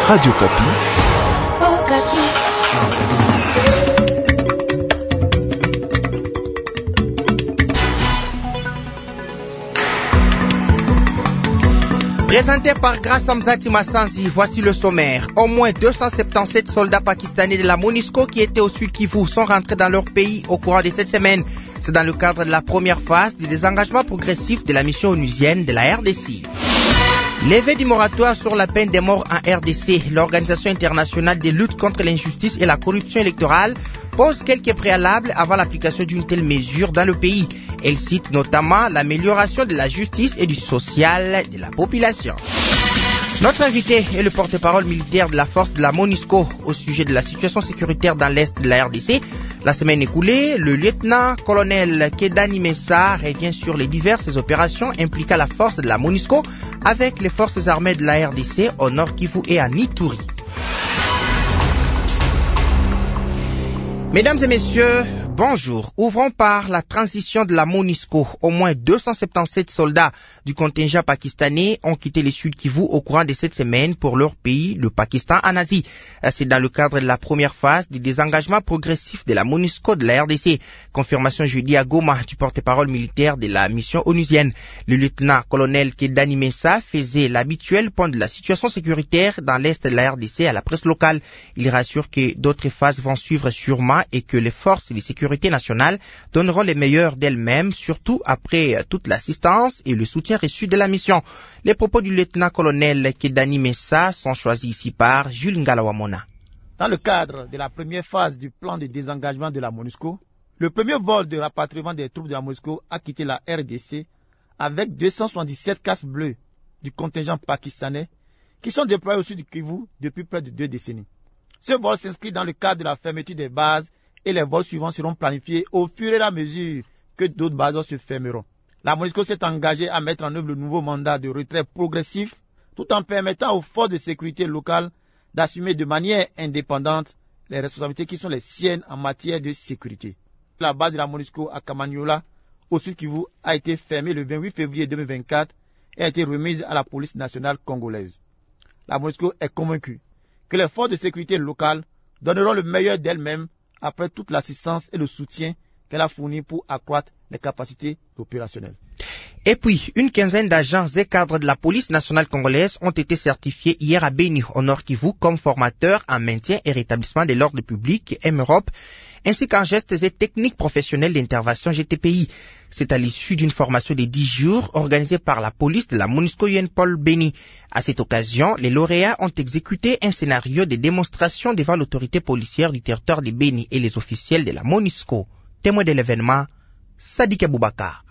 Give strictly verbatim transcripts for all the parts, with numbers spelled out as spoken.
Radio Kapi. Oh, Kapi. Présenté par Grace Amzati Massanzi, voici le sommaire. Au moins deux cent soixante-dix-sept soldats pakistanais de la MONUSCO qui étaient au Sud Kivu sont rentrés dans leur pays au courant de cette semaine. C'est dans le cadre de la première phase du désengagement progressif de la mission onusienne de la R D C. Levée du moratoire sur la peine des morts en R D C, l'Organisation internationale de lutte contre l'injustice et la corruption électorale pose quelques préalables avant l'application d'une telle mesure dans le pays. Elle cite notamment l'amélioration de la justice et du social de la population. Notre invité est le porte-parole militaire de la force de la MONUSCO au sujet de la situation sécuritaire dans l'Est de la R D C. La semaine écoulée, le lieutenant-colonel Kedani Mensah revient sur les diverses opérations impliquant la force de la MONUSCO avec les forces armées de la R D C au Nord Kivu et à Ituri. Mesdames et messieurs, bonjour. Ouvrons par la transition de la MONUSCO. Au moins deux cent soixante-dix-sept soldats du contingent pakistanais ont quitté le Sud Kivu au courant de cette semaine pour leur pays, le Pakistan en Asie. C'est dans le cadre de la première phase du désengagement progressif de la MONUSCO de la R D C. Confirmation jeudi à Goma du porte-parole militaire de la mission onusienne. Le lieutenant-colonel Kedani Mensah faisait l'habituel point de la situation sécuritaire dans l'Est de la R D C à la presse locale. Il rassure que d'autres phases vont suivre sûrement et que les forces de sécurité nationale donneront les meilleurs d'elles-mêmes, surtout après toute l'assistance et le soutien reçu de la mission. Les propos du lieutenant-colonel Kedani Mensah sont choisis ici par Jules Ngalawamona. Dans le cadre de la première phase du plan de désengagement de la MONUSCO, le premier vol de rapatriement des troupes de la MONUSCO a quitté la R D C avec deux cent soixante-dix-sept casques bleus du contingent pakistanais qui sont déployés au sud du Kivu depuis près de deux décennies. Ce vol s'inscrit dans le cadre de la fermeture des bases et les vols suivants seront planifiés au fur et à mesure que d'autres bases se fermeront. La MONUSCO s'est engagée à mettre en œuvre le nouveau mandat de retrait progressif tout en permettant aux forces de sécurité locales d'assumer de manière indépendante les responsabilités qui sont les siennes en matière de sécurité. La base de la MONUSCO à Kamanyola, au Sud Kivu, a été fermée le vingt-huit février deux mille vingt-quatre et a été remise à la police nationale congolaise. La MONUSCO est convaincue que les forces de sécurité locales donneront le meilleur d'elles-mêmes après toute l'assistance et le soutien qu'elle a fourni pour accroître les capacités opérationnelles. Et puis, une quinzaine d'agents et cadres de la police nationale congolaise ont été certifiés hier à Beni, au Nord Kivu, comme formateurs en maintien et rétablissement de l'ordre public M Europe, ainsi qu'en gestes et techniques professionnelles d'intervention G T P I. C'est à l'issue d'une formation de dix jours organisée par la police de la MONUSCO U N P O L Beni. À cette occasion, les lauréats ont exécuté un scénario de démonstration devant l'autorité policière du territoire de Beni et les officiels de la MONUSCO. Témoin de l'événement, Sadiq Aboubakar.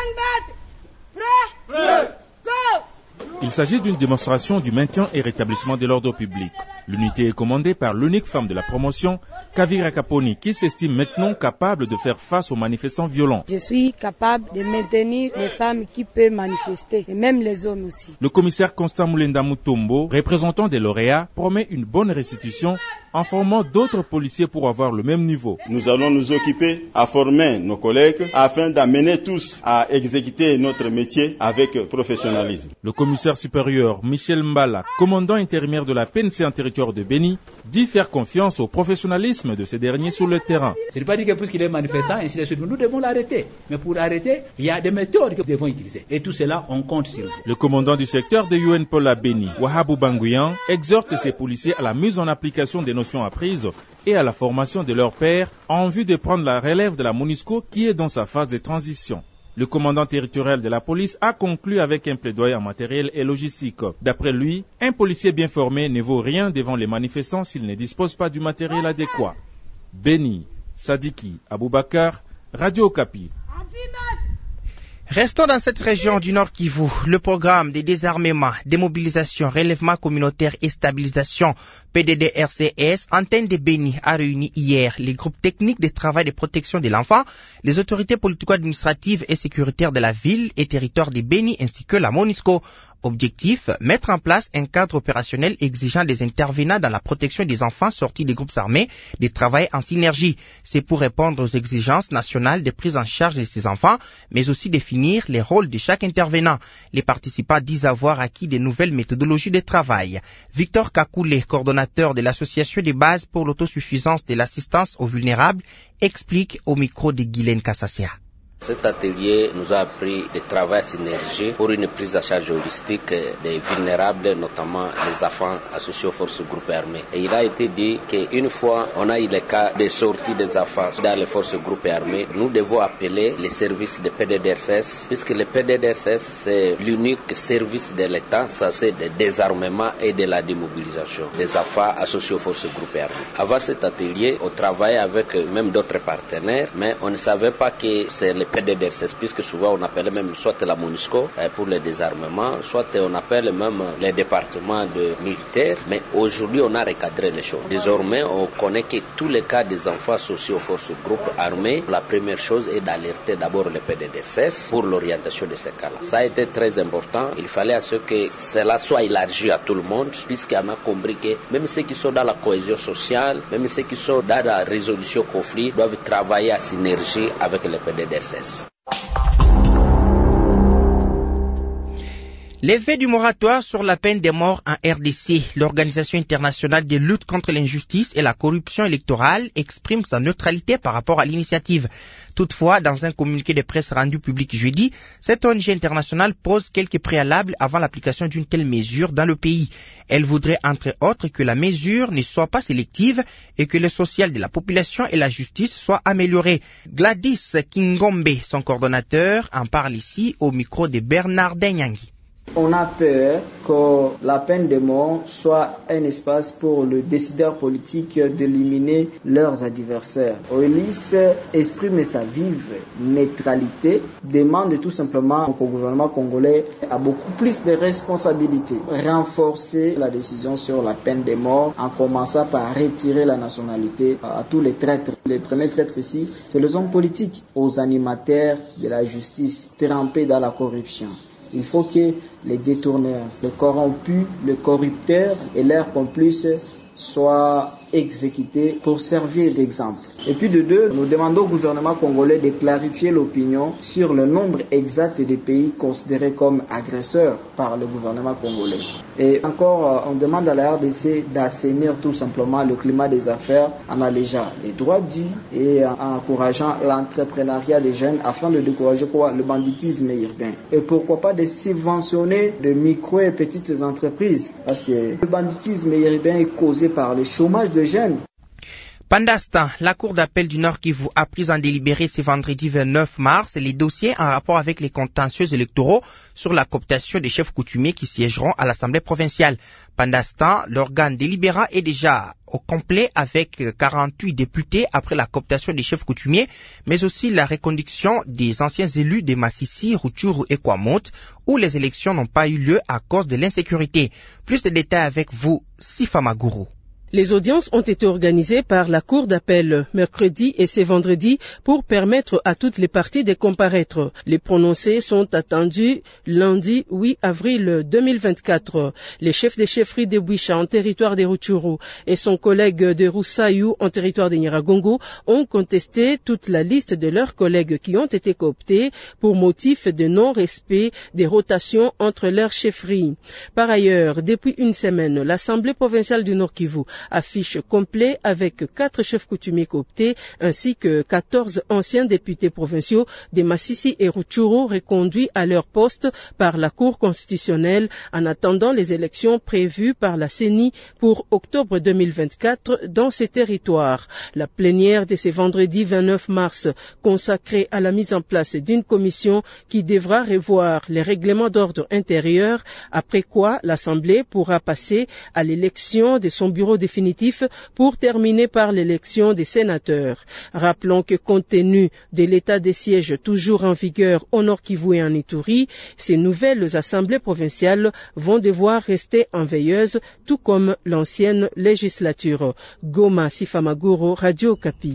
Il s'agit d'une démonstration du maintien et rétablissement de l'ordre public. L'unité est commandée par l'unique femme de la promotion, Kavira Kaponi, qui s'estime maintenant capable de faire face aux manifestants violents. Je suis capable de maintenir les femmes qui peuvent manifester, et même les hommes aussi. Le commissaire Constant Moulenda Mutombo, représentant des lauréats, promet une bonne restitution en formant d'autres policiers pour avoir le même niveau. Nous allons nous occuper à former nos collègues afin d'amener tous à exécuter notre métier avec professionnalisme. Le commissaire supérieur Michel Mbala, commandant intérimaire de la P N C en territoire de Beni, dit faire confiance au professionnalisme de ces derniers sur le terrain. Ce n'est pas dit que puisqu'il est manifestant, ainsi de suite, nous devons l'arrêter. Mais pour arrêter, il y a des méthodes que nous devons utiliser. Et tout cela, on compte sur vous. Le commandant du secteur de U N P O L à Beni, Wahabou Banguyan, exhorte ses policiers à la mise en application des notions apprises et à la formation de leurs pairs en vue de prendre la relève de la MONUSCO qui est dans sa phase de transition. Le commandant territorial de la police a conclu avec un plaidoyer en matériel et logistique. D'après lui, un policier bien formé ne vaut rien devant les manifestants s'il ne dispose pas du matériel adéquat. Beni, Sadiki, Aboubakar, Radio Okapi. Restons dans cette région du Nord Kivu. Le programme de désarmement, démobilisation, relèvement communautaire et stabilisation P D D R C S Antenne de Beni a réuni hier les groupes techniques de travail de protection de l'enfant, les autorités politico-administratives et sécuritaires de la ville et territoire de Beni ainsi que la MONUSCO. Objectif, mettre en place un cadre opérationnel exigeant des intervenants dans la protection des enfants sortis des groupes armés de travailler en synergie. C'est pour répondre aux exigences nationales de prise en charge de ces enfants, mais aussi définir les rôles de chaque intervenant. Les participants disent avoir acquis de nouvelles méthodologies de travail. Victor Kakoulé, coordonnateur de l'association des bases pour l'autosuffisance de l'assistance aux vulnérables, explique au micro de Guylaine Kassassia. Cet atelier nous a appris de travailler à synergie pour une prise en charge holistique des vulnérables, notamment les enfants associés aux forces groupées armées. Et il a été dit qu'une fois on a eu le cas de sortie des enfants dans les forces groupées armées, nous devons appeler les services de P D D R C S, puisque le P D D R C S c'est l'unique service de l'État censé de désarmement et de la démobilisation des enfants associés aux forces groupées armées. Avant cet atelier, on travaillait avec même d'autres partenaires, mais on ne savait pas que c'est le P D D R C S, puisque souvent on appelle même soit la MONUSCO pour le désarmement, soit on appelle même les départements de militaires, mais aujourd'hui on a recadré les choses. Désormais on connaît que tous les cas des enfants associés aux forces groupes armés, la première chose est d'alerter d'abord le P D D R C S pour l'orientation de ces cas-là. Ça a été très important, il fallait à ce que cela soit élargi à tout le monde, puisqu'on a compris que même ceux qui sont dans la cohésion sociale, même ceux qui sont dans la résolution conflit, doivent travailler à synergie avec le P D D R C S. L'effet du moratoire sur la peine de mort en R D C, l'Organisation internationale de lutte contre l'injustice et la corruption électorale exprime sa neutralité par rapport à l'initiative. Toutefois, dans un communiqué de presse rendu public jeudi, cette O N G internationale pose quelques préalables avant l'application d'une telle mesure dans le pays. Elle voudrait entre autres que la mesure ne soit pas sélective et que le social de la population et la justice soient améliorés. Gladys Kingombe, son coordonnateur, en parle ici au micro de Bernard Denyangi. On a peur que la peine de mort soit un espace pour le décideur politique d'éliminer leurs adversaires. Oelis exprime sa vive neutralité, demande tout simplement au gouvernement congolais à beaucoup plus de responsabilités, renforcer la décision sur la peine de mort en commençant par retirer la nationalité à tous les traîtres. Les premiers traîtres ici, c'est les hommes politiques, aux animateurs de la justice trempés dans la corruption. Il faut que les détourneurs, les corrompus, les corrupteurs et leurs complices soient exécutés pour servir d'exemple. Et puis de deux, nous demandons au gouvernement congolais de clarifier l'opinion sur le nombre exact des pays considérés comme agresseurs par le gouvernement congolais. Et encore, on demande à la R D C d'assainir tout simplement le climat des affaires en allégeant les droits dus et en encourageant l'entrepreneuriat des jeunes afin de décourager quoi, le banditisme urbain. Et pourquoi pas de subventionner de micro et petites entreprises, parce que le banditisme urbain est causé par le chômage de jeunes. Pendant ce temps, la Cour d'appel du Nord Kivu a pris en délibéré ce vendredi vingt-neuf mars les dossiers en rapport avec les contentieux électoraux sur la cooptation des chefs coutumiers qui siégeront à l'Assemblée provinciale. Pendant ce temps, l'organe délibérant est déjà au complet avec quarante-huit députés après la cooptation des chefs coutumiers, mais aussi la reconduction des anciens élus de Massissi, Rutshuru et Kwamouth, où les élections n'ont pas eu lieu à cause de l'insécurité. Plus de détails avec vous, Sifa Maguru. Les audiences ont été organisées par la Cour d'appel mercredi et ce vendredi pour permettre à toutes les parties de comparaître. Les prononcés sont attendus lundi huit avril deux mille vingt-quatre. Les chefs des chefferies de Bouicha en territoire de Rutshuru et son collègue de Roussaïou en territoire de Nyiragongo ont contesté toute la liste de leurs collègues qui ont été cooptés pour motif de non-respect des rotations entre leurs chefferies. Par ailleurs, depuis une semaine, l'Assemblée provinciale du Nord Kivu affiche complet avec quatre chefs coutumiers cooptés ainsi que quatorze anciens députés provinciaux de Massissi et Rutshuru reconduits à leur poste par la Cour constitutionnelle en attendant les élections prévues par la C E N I pour octobre deux mille vingt-quatre dans ces territoires. La plénière de ce vendredi vingt-neuf mars consacrée à la mise en place d'une commission qui devra revoir les règlements d'ordre intérieur, après quoi l'Assemblée pourra passer à l'élection de son bureau définitif pour terminer par l'élection des sénateurs. Rappelons que compte tenu de l'état des sièges toujours en vigueur au Nord Kivu et en Ituri, ces nouvelles assemblées provinciales vont devoir rester en veilleuse, tout comme l'ancienne législature. Goma, Sifa Maguru, Radio Okapi.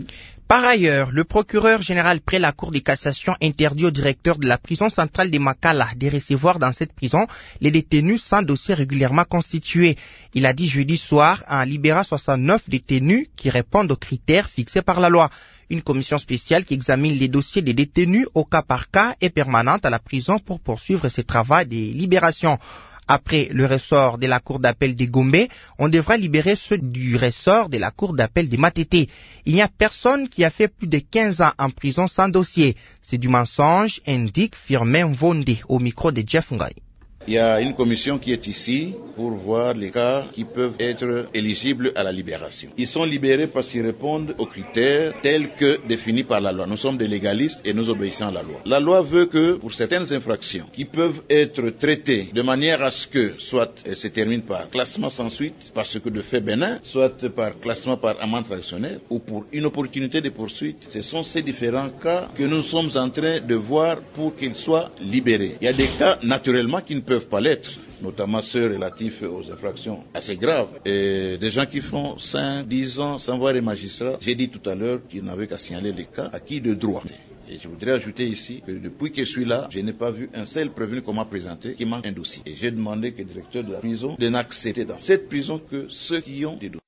Par ailleurs, le procureur général près la Cour de cassation interdit au directeur de la prison centrale de Makala de recevoir dans cette prison les détenus sans dossier régulièrement constitué. Il a dit jeudi soir en libérant soixante-neuf détenus qui répondent aux critères fixés par la loi. Une commission spéciale qui examine les dossiers des détenus au cas par cas est permanente à la prison pour poursuivre ses travaux de libération. Après le ressort de la cour d'appel de Gombe, on devra libérer ceux du ressort de la cour d'appel de Matete. Il n'y a personne qui a fait plus de quinze ans en prison sans dossier. C'est du mensonge, indique Firmin Vonde au micro de Jeff Ngaï. Il y a une commission qui est ici pour voir les cas qui peuvent être éligibles à la libération. Ils sont libérés parce qu'ils répondent aux critères tels que définis par la loi. Nous sommes des légalistes et nous obéissons à la loi. La loi veut que pour certaines infractions qui peuvent être traitées de manière à ce que soit elles se terminent par classement sans suite, parce que de fait bénin, soit par classement par amende traditionnelle ou pour une opportunité de poursuite. Ce sont ces différents cas que nous sommes en train de voir pour qu'ils soient libérés. Il y a des cas naturellement qui ne peuvent peuvent pas l'être, notamment ceux relatifs aux infractions assez graves. Et des gens qui font cinq, dix ans sans voir les magistrats, j'ai dit tout à l'heure qu'ils n'avaient qu'à signaler les cas acquis de droit. Et je voudrais ajouter ici que depuis que je suis là, je n'ai pas vu un seul prévenu qu'on m'a présenté qui manque un dossier. Et j'ai demandé que le directeur de la prison de n'accepter dans cette prison que ceux qui ont des dossiers.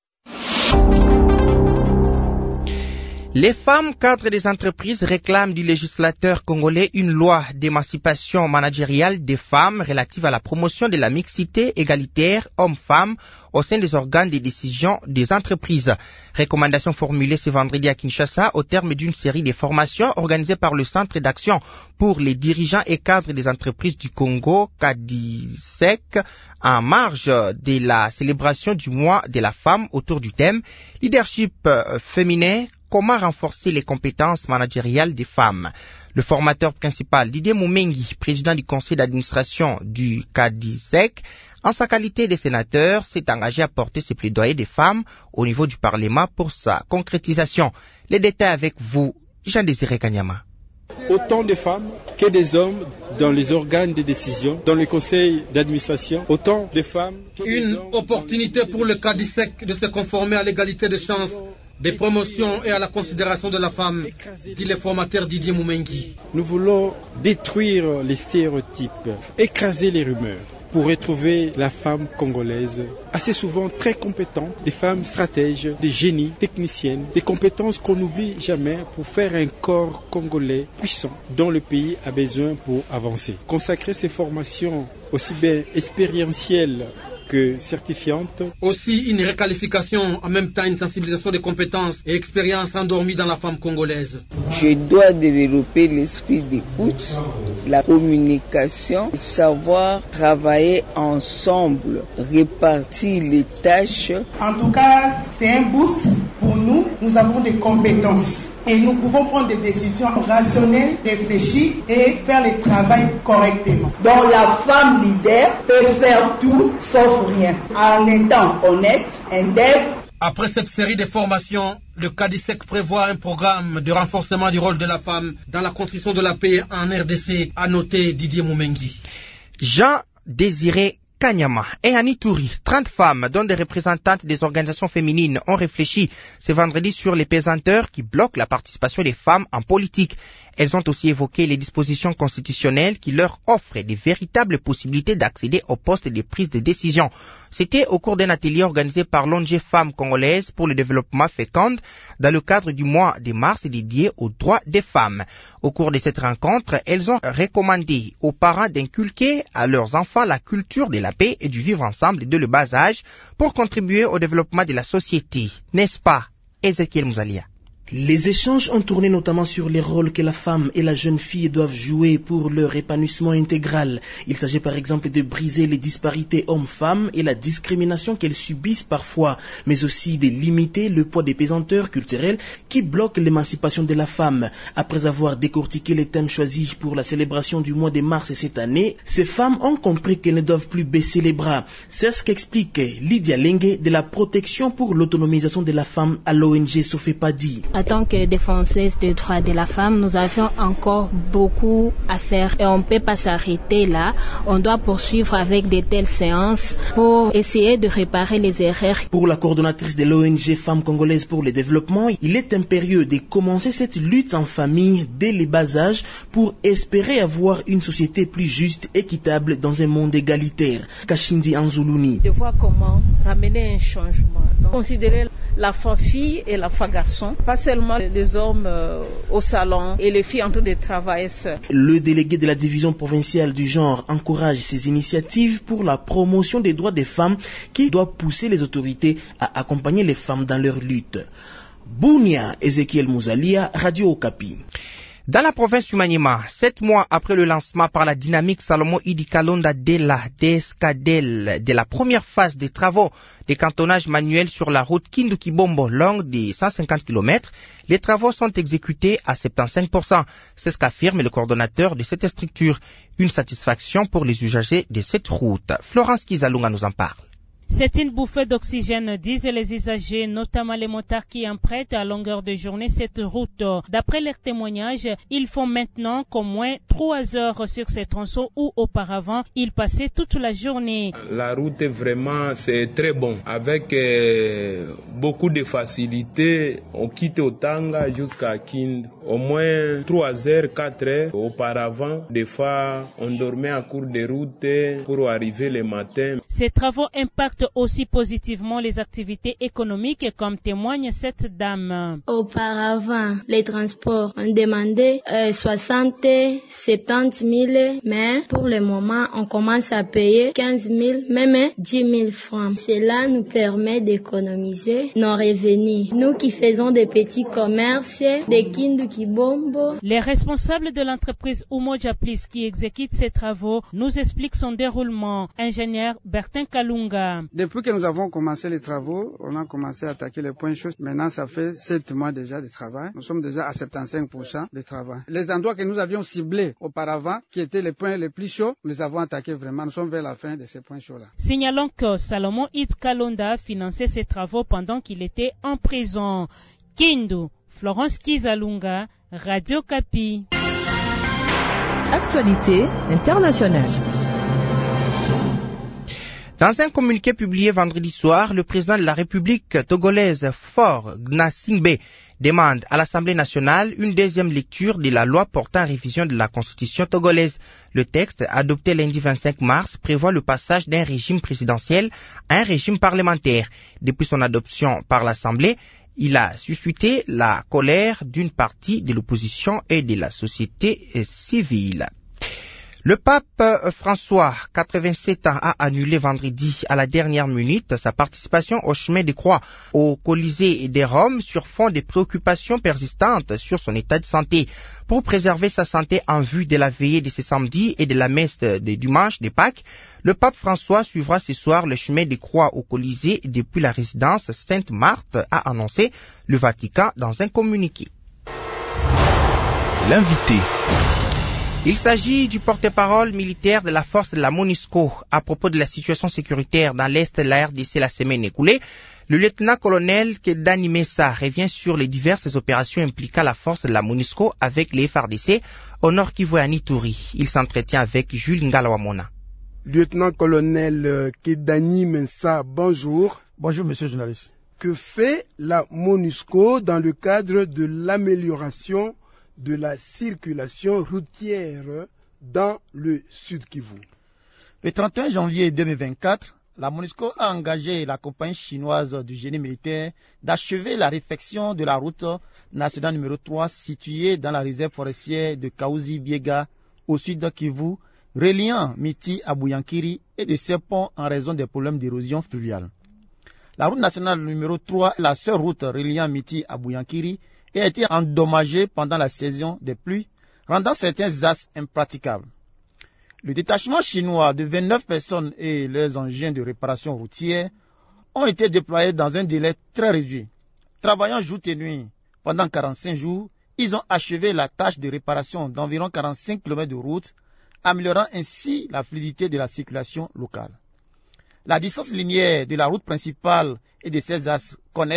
Les femmes cadres des entreprises réclament du législateur congolais une loi d'émancipation managériale des femmes relative à la promotion de la mixité égalitaire hommes-femmes au sein des organes de décision des entreprises. Recommandation formulée ce vendredi à Kinshasa au terme d'une série de formations organisées par le Centre d'action pour les dirigeants et cadres des entreprises du Congo, CADISEC, en marge de la célébration du mois de la femme autour du thème « Leadership féminin ». Comment renforcer les compétences managériales des femmes? Le formateur principal, Didier Moumengi, président du conseil d'administration du CADISEC, en sa qualité de sénateur, s'est engagé à porter ses plaidoyers des femmes au niveau du Parlement pour sa concrétisation. Les détails avec vous, Jean-Désiré Kanyama. Autant de femmes que des hommes dans les organes de décision, dans le conseil d'administration, autant de femmes que des Une hommes... opportunité pour le CADISEC de se conformer à l'égalité des chances, des promotions et à la considération de la femme, dit le formateur Didier Moumengi. Nous voulons détruire les stéréotypes, écraser les rumeurs, pour retrouver la femme congolaise, assez souvent très compétente, des femmes stratèges, des génies, techniciennes, des compétences qu'on n'oublie jamais pour faire un corps congolais puissant dont le pays a besoin pour avancer. Consacrer ces formations aussi bien expérientielles que certifiante. Aussi une requalification, en même temps une sensibilisation des compétences et expériences endormies dans la femme congolaise. Je dois développer l'esprit d'écoute, la communication, savoir travailler ensemble, répartir les tâches. En tout cas, c'est un boost pour nous. Nous avons des compétences. Et nous pouvons prendre des décisions rationnelles, réfléchies et faire le travail correctement. Donc la femme leader peut faire tout sauf rien. En étant honnête, intègre. Après cette série de formations, le CADISEC prévoit un programme de renforcement du rôle de la femme dans la construction de la paix en R D C, a noté Didier Moumengi. Jean-Désiré Kanyama et Annie Touri, trente femmes, dont des représentantes des organisations féminines, ont réfléchi ce vendredi sur les pesanteurs qui bloquent la participation des femmes en politique. Elles ont aussi évoqué les dispositions constitutionnelles qui leur offrent de véritables possibilités d'accéder aux postes de prise de décision. C'était au cours d'un atelier organisé par l'O N G Femmes Congolaises pour le développement fécond dans le cadre du mois de mars dédié aux droits des femmes. Au cours de cette rencontre, elles ont recommandé aux parents d'inculquer à leurs enfants la culture de la paix et du vivre ensemble dès le bas âge pour contribuer au développement de la société. N'est-ce pas, Ezekiel Mouzalia? Les échanges ont tourné notamment sur les rôles que la femme et la jeune fille doivent jouer pour leur épanouissement intégral. Il s'agit par exemple de briser les disparités hommes-femmes et la discrimination qu'elles subissent parfois, mais aussi de limiter le poids des pesanteurs culturels qui bloquent l'émancipation de la femme. Après avoir décortiqué les thèmes choisis pour la célébration du mois de mars cette année, ces femmes ont compris qu'elles ne doivent plus baisser les bras. C'est ce qu'explique Lydia Lengue de la protection pour l'autonomisation de la femme à l'O N G Sofepadi. En tant que défenseuse des droits de la femme, nous avions encore beaucoup à faire et on ne peut pas s'arrêter là. On doit poursuivre avec de telles séances pour essayer de réparer les erreurs. Pour la coordonnatrice de l'O N G Femmes Congolaises pour le Développement, il est impérieux de commencer cette lutte en famille dès les bas âges pour espérer avoir une société plus juste, équitable dans un monde égalitaire. Kashindi Anzuluni. De voir comment ramener un changement. Donc, considérer la femme-fille et la femme-garçon, pas seulement les hommes euh, au salon et les filles en train de travailler seules. Le délégué de la division provinciale du genre encourage ces initiatives pour la promotion des droits des femmes qui doit pousser les autorités à accompagner les femmes dans leur lutte. Bounia, Ezekiel Mouzalia, Radio Okapi. Dans la province du Maniema, sept mois après le lancement par la dynamique Salomon Idi Kalonda de la D S K D E L de la première phase des travaux de cantonnage manuel sur la route Kindu-Kibombo longue de cent cinquante kilomètres, les travaux sont exécutés à soixante-quinze pour cent. C'est ce qu'affirme le coordonnateur de cette structure. Une satisfaction pour les usagers de cette route. Florence Kizalunga nous en parle. C'est une bouffée d'oxygène, disent les usagers, notamment les motards qui empruntent à longueur de journée cette route. D'après leurs témoignages, ils font maintenant qu'au moins trois heures sur ces tronçons où auparavant, ils passaient toute la journée. La route, vraiment, c'est très bon. Avec euh, beaucoup de facilité, on quitte Otanga jusqu'à Kind. Au moins trois heures, quatre heures. Auparavant, des fois, on dormait à court de route pour arriver le matin. Ces travaux impactent aussi positivement les activités économiques, comme témoigne cette dame. Auparavant, les transports ont demandé euh, soixante, soixante-dix mille, mais pour le moment, on commence à payer quinze mille, même dix mille francs. Cela nous permet d'économiser nos revenus. Nous qui faisons des petits commerces, des Kindu-Kibombo. Les responsables de l'entreprise Umoja Plus qui exécute ces travaux nous expliquent son déroulement. Ingénieur Bertin Kalunga. Depuis que nous avons commencé les travaux, on a commencé à attaquer les points chauds. Maintenant, ça fait sept mois déjà de travail. Nous sommes déjà à soixante-quinze pour cent de travail. Les endroits que nous avions ciblés auparavant, qui étaient les points les plus chauds, nous les avons attaqués vraiment. Nous sommes vers la fin de ces points chauds-là. Signalons que Salomon Idi Kalonda finançait ces travaux pendant qu'il était en prison. Kindu, Florence Kizalunga, Radio Kapi. Actualité internationale. Dans un communiqué publié vendredi soir, le président de la République togolaise, Faure Gnassingbé, demande à l'Assemblée nationale une deuxième lecture de la loi portant révision de la Constitution togolaise. Le texte, adopté lundi vingt-cinq mars, prévoit le passage d'un régime présidentiel à un régime parlementaire. Depuis son adoption par l'Assemblée, il a suscité la colère d'une partie de l'opposition et de la société civile. Le pape François, quatre-vingt-sept ans, a annulé vendredi à la dernière minute sa participation au chemin de croix au Colisée de Rome sur fond de préoccupations persistantes sur son état de santé. Pour préserver sa santé en vue de la veillée de ce samedi et de la messe de dimanche de Pâques, le pape François suivra ce soir le chemin de croix au Colisée depuis la résidence Sainte-Marthe, a annoncé le Vatican dans un communiqué. L'invité. Il s'agit du porte-parole militaire de la force de la MONUSCO à propos de la situation sécuritaire dans l'Est de la R D C la semaine écoulée. Le lieutenant-colonel Kedani Messa revient sur les diverses opérations impliquant la force de la MONUSCO avec les F A R D C au nord Kivu et à Ituri. Il s'entretient avec Jules Ngalawamona. Lieutenant-colonel Kedani Messa, bonjour. Bonjour, monsieur le journaliste. Que fait la MONUSCO dans le cadre de l'amélioration de la circulation routière dans le Sud Kivu? Le trente et un janvier deux mille vingt-quatre, la MONUSCO a engagé la compagnie chinoise du génie militaire d'achever la réfection de la route nationale numéro trois située dans la réserve forestière de Kaouzi-Biega au sud de Kivu, reliant Miti à Bouyankiri et de ce pont en raison des problèmes d'érosion fluviale. La route nationale numéro trois est la seule route reliant Miti à Bouyankiri et a été endommagée pendant la saison des pluies, rendant certains axes impraticables. Le détachement chinois de vingt-neuf personnes et leurs engins de réparation routière ont été déployés dans un délai très réduit. Travaillant jour et nuit pendant quarante-cinq jours, ils ont achevé la tâche de réparation d'environ quarante-cinq kilomètres de route, améliorant ainsi la fluidité de la circulation locale. La distance linéaire de la route principale et de ses axes connaissent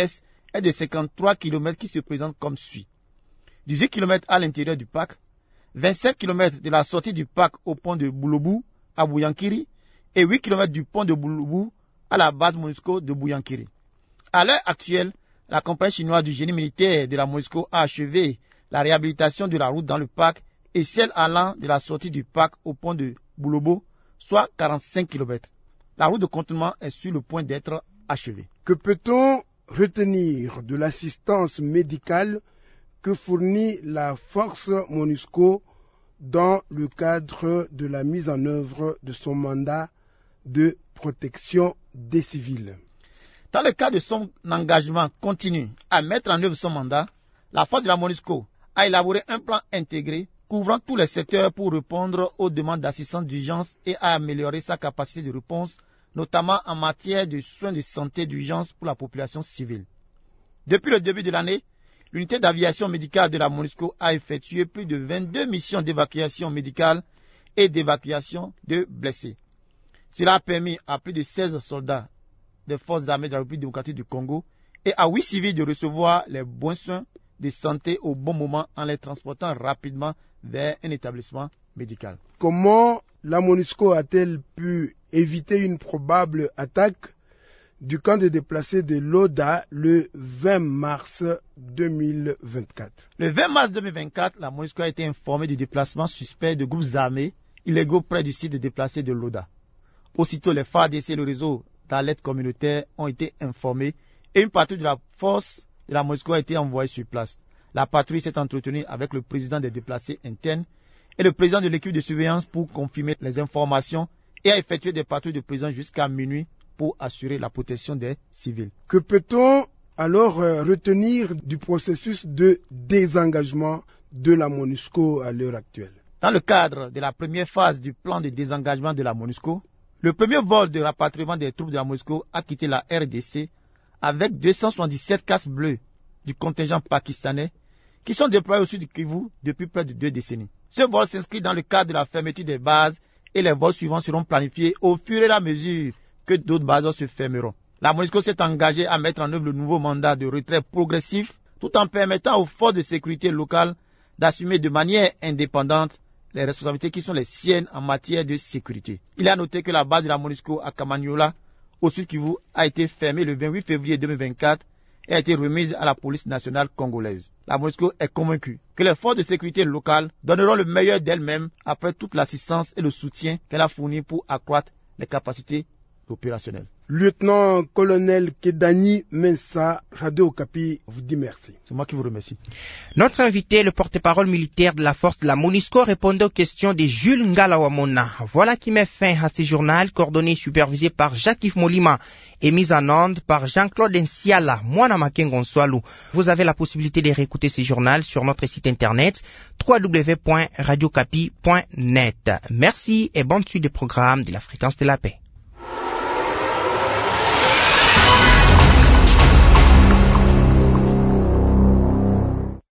est de cinquante-trois kilomètres qui se présentent comme suit. dix-huit kilomètres à l'intérieur du parc, vingt-sept kilomètres de la sortie du parc au pont de Bouloubou à Bouyankiri et huit kilomètres du pont de Bouloubou à la base MONUSCO de Bouyankiri. À l'heure actuelle, la compagnie chinoise du génie militaire de la MONUSCO a achevé la réhabilitation de la route dans le parc et celle allant de la sortie du parc au pont de Boulobo, soit quarante-cinq kilomètres. La route de contournement est sur le point d'être achevée. Que peut-on retenir de l'assistance médicale que fournit la force MONUSCO dans le cadre de la mise en œuvre de son mandat de protection des civils? Dans le cadre de son engagement continu à mettre en œuvre son mandat, la force de la MONUSCO a élaboré un plan intégré couvrant tous les secteurs pour répondre aux demandes d'assistance d'urgence et à améliorer sa capacité de réponse, notamment en matière de soins de santé d'urgence pour la population civile. Depuis le début de l'année, l'unité d'aviation médicale de la MONUSCO a effectué plus de vingt-deux missions d'évacuation médicale et d'évacuation de blessés. Cela a permis à plus de seize soldats des forces armées de la République démocratique du Congo et à huit civils de recevoir les bons soins de santé au bon moment en les transportant rapidement vers un établissement médical. Comment la MONUSCO a-t-elle pu éviter une probable attaque du camp de déplacés de Loda le vingt mars deux mille vingt-quatre? Le vingt mars deux mille vingt-quatre, la MONUSCO a été informée du déplacement suspect de groupes armés illégaux près du site de déplacés de Loda. Aussitôt, les F A R D C et le réseau d'alerte communautaire ont été informés et une patrouille de la force de la MONUSCO a été envoyée sur place. La patrouille s'est entretenue avec le président des déplacés internes et le président de l'équipe de surveillance pour confirmer les informations et a effectué des patrouilles de présence jusqu'à minuit pour assurer la protection des civils. Que peut-on alors retenir du processus de désengagement de la MONUSCO à l'heure actuelle? Dans le cadre de la première phase du plan de désengagement de la MONUSCO, le premier vol de rapatriement des troupes de la MONUSCO a quitté la R D C avec deux cent soixante-dix-sept casques bleus du contingent pakistanais qui sont déployés au sud du Kivu depuis près de deux décennies. Ce vol s'inscrit dans le cadre de la fermeture des bases et les vols suivants seront planifiés au fur et à mesure que d'autres bases se fermeront. La MONUSCO s'est engagée à mettre en œuvre le nouveau mandat de retrait progressif tout en permettant aux forces de sécurité locales d'assumer de manière indépendante les responsabilités qui sont les siennes en matière de sécurité. Il est à noter que la base de la MONUSCO à Kamanyola, au sud Kivu, a été fermée le vingt-huit février deux mille vingt-quatre et a été remise à la police nationale congolaise. La MONUSCO est convaincue que les forces de sécurité locales donneront le meilleur d'elles-mêmes après toute l'assistance et le soutien qu'elle a fourni pour accroître les capacités opérationnelles. Lieutenant-colonel Kedani Mensa, Radio Okapi vous dit merci. C'est moi qui vous remercie. Notre invité, le porte-parole militaire de la force de la MONUSCO, répondait aux questions de Jules Ngalawamona. Voilà qui met fin à ce journal, coordonné et supervisé par Jacques-Yves Molima et mis en onde par Jean-Claude Nsiala, Mwana Makengonsoalu. Vous avez la possibilité de réécouter ce journal sur notre site internet w w w point radio okapi point net. Merci et bonne suite des programmes de la Fréquence de la Paix.